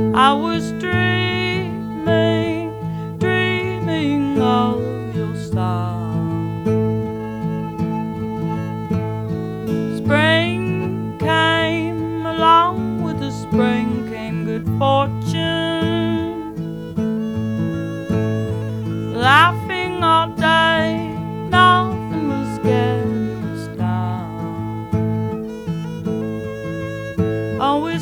I was dreaming, dreaming of your style. Spring came, along with the spring came good fortune.